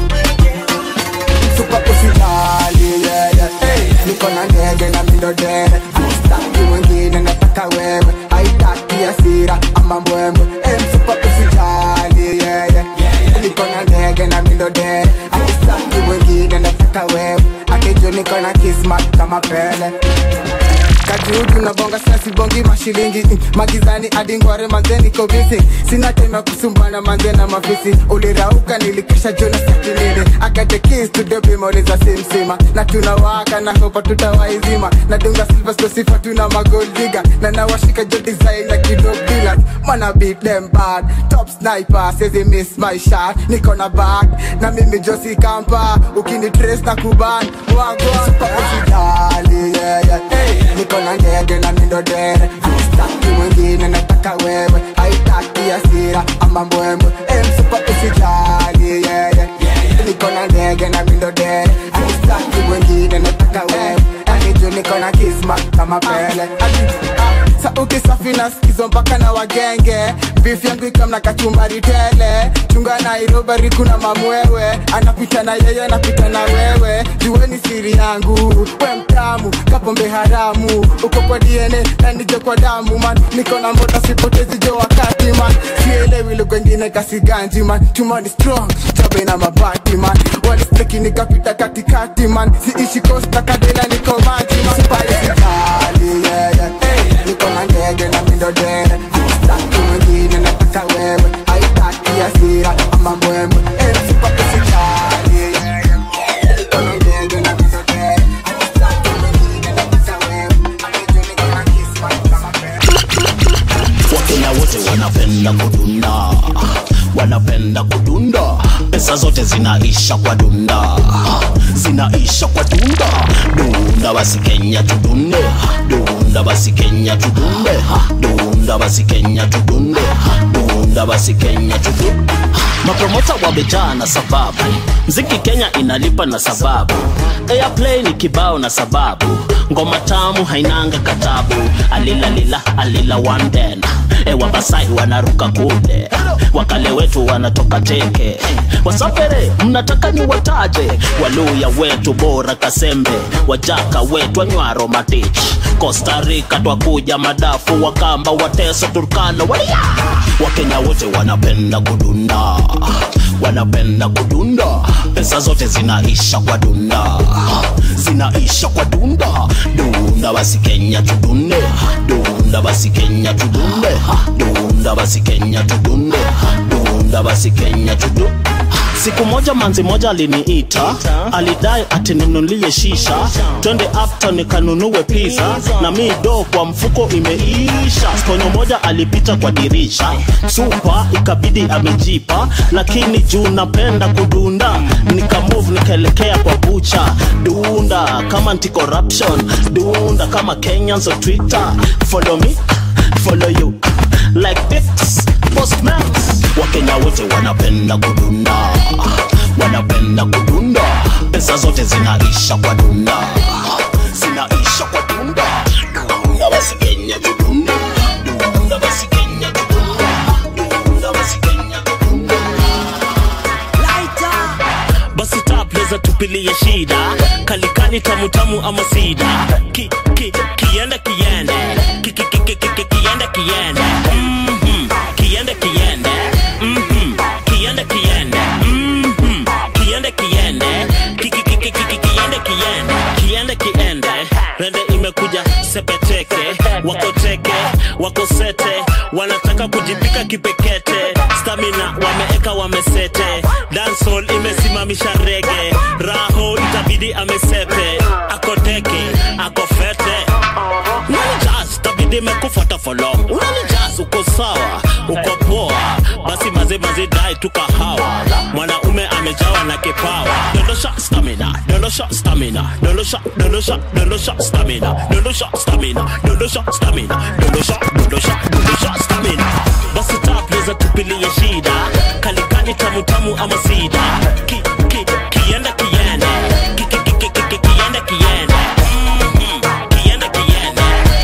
Super pussy lali, yeah, yeah. Hey, niko na ndege na mindodere. Staki mwingine nataka wewe. Haitaki hasira ama mbwembwe. Hey, super pussy lali, yeah, yeah. Niko na ndege na mindodere. Haitaki mwingine nataka wewe. Akijua niko na kismat kama Pele. Kajudu na bonga sasi bongi mashilingi. Magizani adingware manze niko busy. Sina time kusumbana manze na mafisi. Ulirauka nilikisha jona sakinini. I got the keys to the bimoliza simsima. Na tunawaka na hopa tutawaizima. Na dunga silver so sifa tuna magold digger. Na nawashika jo design na kidog dealers. Wanna beat them bad. Top sniper says he miss my shot. Niko na bag na mimi Josie Kampa. Ukini trace na kuban. Wagwan super osidali, yeah, yeah. Hey, niko na ndege na mindodere. Staki mwingine nataka wewe. Haitaki hasira ama mbwembwe. Super usijali, yeah, yeah. Niko na ndege na mindodere. Staki mwingine nataka wewe. Akijua niko na kismat kama Pele. Sa ukisafi na skizo mpaka na wagenge. Beef yangu ikamna kachumbari tele. Chunga Nairobi kuna mamwewe. Anapita na yeye anapita na wewe. Jueni siri yangu. We mtamu kapombe haramu. Uko kwa DNA na nije kwa damu man. Niko na mbota sipotezi jo wakati man. Sielewi lugha ingine kasiganji man. Chuma ni strong chabe na mabati man. Walisteki nikapita katikati man. Siishi Costa Kadela niko maji man. Sipali sipali, yeah, yeah. Hey, niko na ndege na mindodere. Staki mwingine nataka wewe. Haitaki hasira ama mbwembwe. Super usijali, yeah, yeah. Niko na ndege na mindodere. Staki mwingine nataka wewe. Akijua niko na kismat kama Pele. Wakenya wote wanapenda kudunda. Wanapenda kudunda. Pesa zote zinaisha kwa dunda. Zinaisha kwa dunda. Dunda basi Kenya tudunde. Dunda basi Kenya tudunde. Dunda basi Kenya tudunde. Dunda basi Kenya tudunde. Mapromota wamejaa na sababu. Mziki Kenya inalipa na sababu. Airplay ni kibao na sababu. ngoma tamu hainanga katabu. Alila lila alila wanden, Wabasai wanaruka kule, wakale wetu wanatoka teke. Wasafere mnataka ni wataje, Waluya wetu bora Kasembe, Wajaka wetu Anywaro Matich, Costa Rica twakuja madafu, Wakamba Wateso Turkana walia. Wakenya wote wanapenda kudunda, wanapenda kudunda. Pesa zote zinaisha kwa dunda, zinaisha kwa dunda. Dunda basi Kenya tudunde, dunda basi Kenya tudunde, dunda basi Kenya tudunde, dunda basi Kenya tudunde. Siku moja manzi moja aliniita, alidai atinunulie shisha, twende Uptown nikanunue pizza, na mi do kwa mfuko imeisha. Skonyo moja alipita kwa dirisha, super ikabidi amejipa, lakini juu napenda kudunda, nika move nikaelekea kwa bucha. Dunda kama anti-corruption, dunda kama Kenyans on Twitter. Follow me, follow you, like this, postman. Wakenya wote wanapenda kudunda, wanapenda kudunda. Pesa zote zinaisha kwa dunda, zinaisha kwa dunda. Dunda basi Kenya tudunda, dunda basi Kenya tudunda, dunda basi Kenya tudunda. Basi tapleza tupilie shida, kalikani tamu tamu ama sida. Kiende kiende, kiende kiende, kiende kiende, kiende kiende, kiende kiende, kiende kiende, kiende kiende. Rende imekuja sepeteke, wako teke, wako sete, wanataka kujipika kipekete. Stamina wameeka wamesete, dancehall imesimamisha rege, raho itabidi amesepe. Ako teke, ako fete, unani jazz tabidi mekufuata follow. Unani jazz uko sawa, uko poa, basi maze maze dai tukahawa. Mwanaume amejawa na kipawa. Dondosha stamina, dondosha stamina, dondosha, dondosha, dondosha stamina, dondosha stamina, dondosha stamina, dondosha, dondosha, dondosha stamina. Basi tapleza tupilie shida, kalikani tamu tamu ama sida. Kiende kiende, kiende kiende, kiende kiende,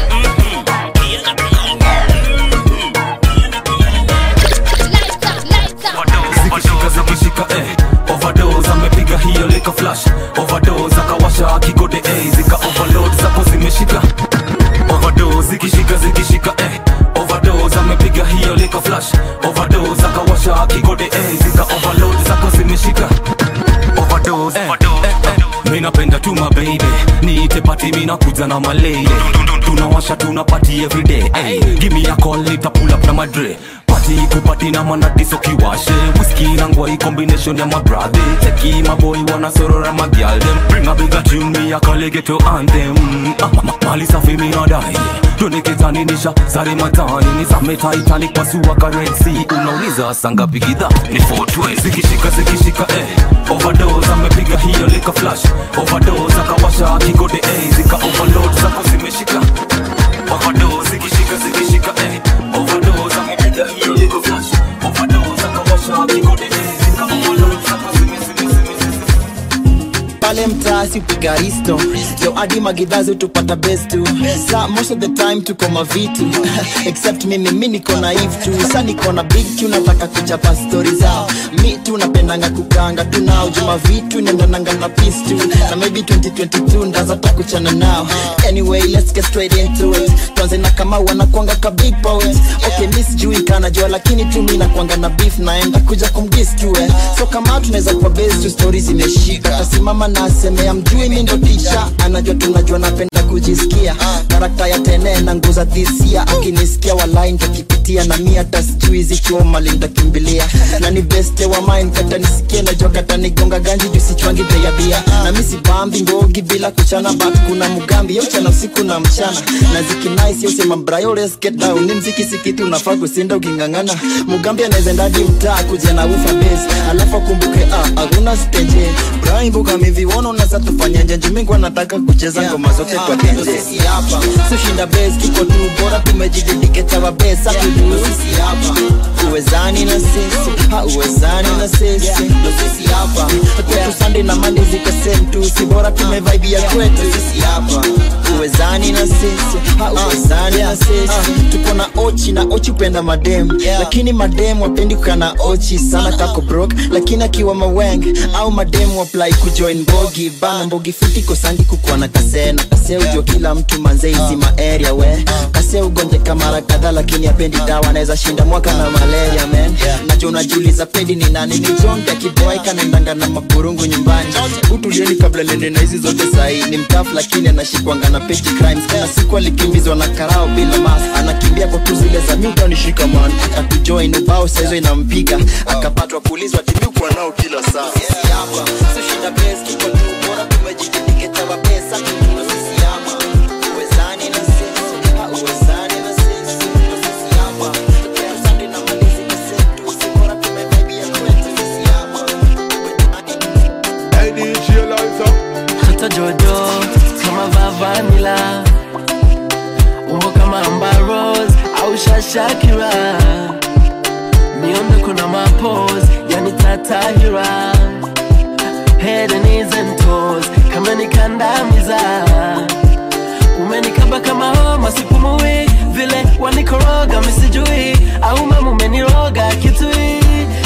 Zikishika overdose amepiga hiyo leka flash, overdose akawasha akigode zika overload zako zimeshika. Overdose zikishika overdose amepiga hiyo leka flash, overdose akawasha akigode zika overload zako zimeshika. Overdose mimi napenda tu my baby, niite party mimi nakuja na malady, tunawasha tuna party every day. Give me a call later pull up na madre. Kupati na manati so kiwashe, whiskey na ngwai combination ya my brother. Teki my boy wanna sorora my girl them, bring a bigger tune me a call ghetto anthem. Mali safi mi na dai, tuniketani nisha sari matani, nisame Titanic pasua ka Red Sea. Unauliza sanga pigida ni 420. Zikishika overdose amepiga hiyo leka flash, overdose akawasha akigode zika overload zako zimeshika. Overdose zikishika overdose amepiga hiyo leka flash, overdose akawasha akigode zika overload zako pale mtaasi upiga risto. Yo adi magidazi utupata best tu. Sa most of the time tuko mavitu except mimi niko naive tu. Sa niko na big tune nataka kuchapa stories zao. Mi tu napendanga kukanga tu nao. Juma vitu nendananga na peace tu. Na maybe 2022 ndaza takuchana nao. Anyway let's get straight into it. Tuanze na kama wanakuanga ka big poet. Okay miss jui kana jua lakini tu mimi nakuanga na beef naenda kuja kumdiss tu So kama tunaweza kwa base tu stories imeshika. Tasimama na asemea mjui mimi ndo tisha. Anajua tunajua napenda kujisikia. Karakta ya tene na nguza dhisia. Akinisikia walai nitakipitia na mimi hata sijui zichoma linda kimbilia. Na ni beste wa mine kata nisikie na joka tanigonga ganji juu sichwangi bei ya bia. Na mimi sibambi ngogi bila kuchana but kuna mugambi yo chana usiku na mchana. Na ziki nice yo sema brayo let's get down. Ni mziki sikitu unafaa kusinda ukingangana. Mugambi anaweza ndadi mtaa kuja na ufa base. Alafu kumbuke hakuna stage. Maimbo kama hivi wono na sasa tufanya nje mingi wanataka kucheza ngoma zote kwa dance. Sisi hapa sushinda base tuko tu bora tumejidedicate our best up to sisi hapa. Uwezani na sisi, uwezani na sisi. Ndo sisi hapa. Kwetu Sunday na Monday ziko same tu. Si bora tumevibe ya kwetu sisi hapa. Uwezani na sisi, uwezani na sisi. Tuko na Ochi na Ochi upenda madem. Lakini madem wapendi kukana Ochi sana kako broke. Lakini akiwa maweng au madem apply kujoin Bogi. Bana Mbogi fiti kosangi kukuwa na kasena. Kase ujua kila mtu manze hizi ma area we. Kase ugonje kamara kadha lakini apendi dawa. Naeza shinda mwaka na malaria man. Nacho unajiuliza pedi ni nani ni jonga kiboy kanendanga na mapurungu nyumbani. Utulieni kabla nende na hizi zote sahi. Ni mtafu lakini anashikwanga na petty crimes. Na siku alikimbizwa na karao bila mask. Anakimbia kwa tu zile za miuta nishika man. Atujoin ubao saizo inampiga. Akapatwa kulizwa timiu kwa nao kila saa. Sisi hapa, sushinda base tuko tu bora tumejidedicate our best up to sisi hapa. Uwezani na sisi, uwezani na sisi. Ndo sisi hapa. Sunday na Monday ziko same tu. Si bora tumevibe ya kwetu sisi hapa. Hey DJ lights up. Hata Jojo kama Vanilla, umbo kama Amber Rose au Shakira. Nione kuna mapose yani Tatahira. Head and knees and toes kama nikandamiza. Umenikaba kama homa sipumui. Vile wanikoroga misijui. Au mama umeniroga kitui.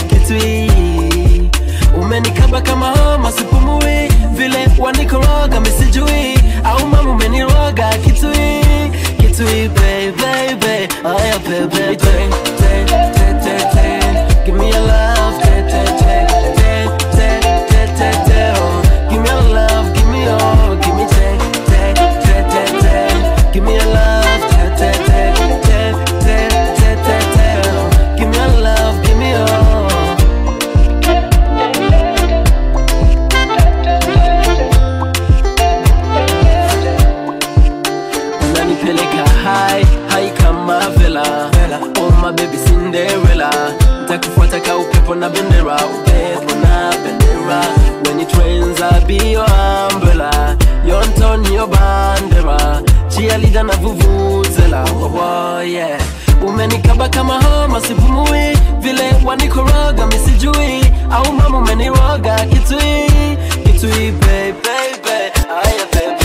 Umenikaba kama homa sipumui. Vile wanikoroga misijui. Au mama umeniroga kitui baby. Oh yeah baby. Give me your love. Give me your love. Give me your. Give me give me your love. Give me your love. Give me your. Unanipeleka high kama vela. Oh my baby Cinderella. Nitakufuata ka upepo na bendera. When it rains I'll be your umbrella. Your Antonio Bandera. Cheerleader na vuvuzela. Oh yeah. Umenikaba kama homa sipumui. Vile wanikoroga misijui. Au mama umeniroga kitui baby. Aya baby.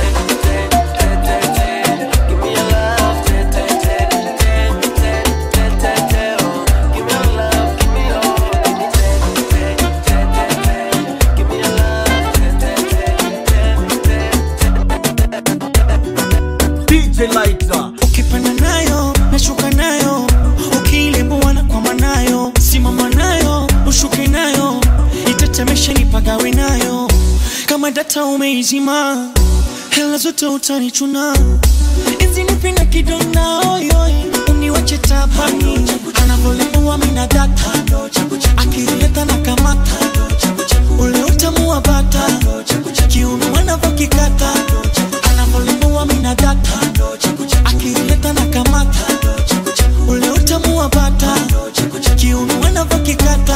Ukipanda nayo, nashuka nayo. Ukilibuana kwa manayo, simama nayo, ushuke nayo. Itatemesha nipagawe nayo. Kama data umeizima, hela zote utanichuna. Izi nipinga kidonda oyoi. Uniwache tabani. Anavolibuwa mina data. Akileta na kamata. Ule utamu wa bata. Kiunu wanavokikata. Anavolibuwa mina data. Akileta na kamata. Ule utamu wa bata. Kiunu wanavokikata.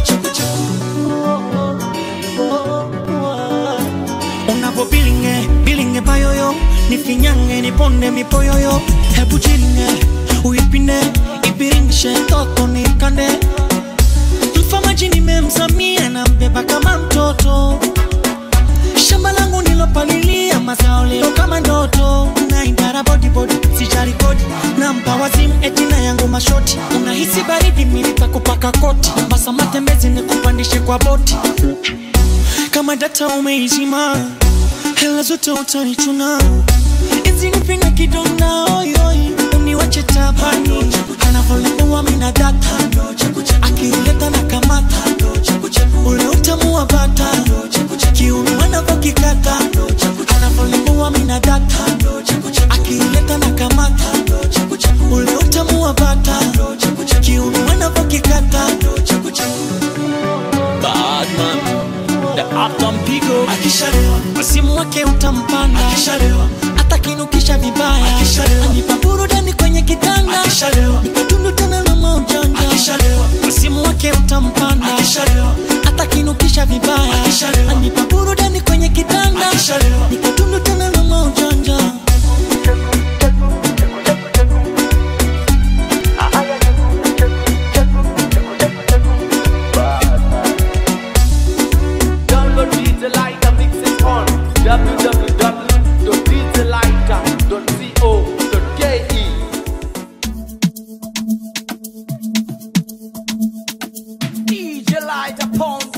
Unavo bilinge bayoyo. Nifinyange niponde mipoyoyo. Hebu jilinge, uipinde. Ibiringishe toto nikande. Mfamaji nimemsamia na mbeba kama mtoto. Shamba langu nilopalilia mazao leo kama ndoto. Na indara body sijari kodi. Na mpawa simu etina yangu mashoti. Unahisi baridi milita kupaka koti. Basa matembezi nikupandishe kwa boti. Kama data umeizima, hela zote utanichuna. Izi nipinga kidonda oyoi. Uniwache tabani. Anavolibuwa mina data. Akileta na kamata. Ule utamu wa bata. Kiunu wanavokikata. Anavolibuwa mina data. Akileta na kamata. Ule utamu wa bata. Kiunu wanavokikata. Badman, the Afton Pico. Akishalewa, masimu wake utampanda. Akishalewa, atakinukisha vibaya. Akishalewa, anipa burudani kwenye kitanda. Akishalewa, nikatundu tena na maujanja. Akishalewa, masimu wake utampanda. Akishalewa, hata kinukisha vibaya. Anipa burudani kwenye kitanda, nikatundu tena na maujanja. Download DJ Lighter, mix it on www.djlighter.co.ke. DJ Lighter, pound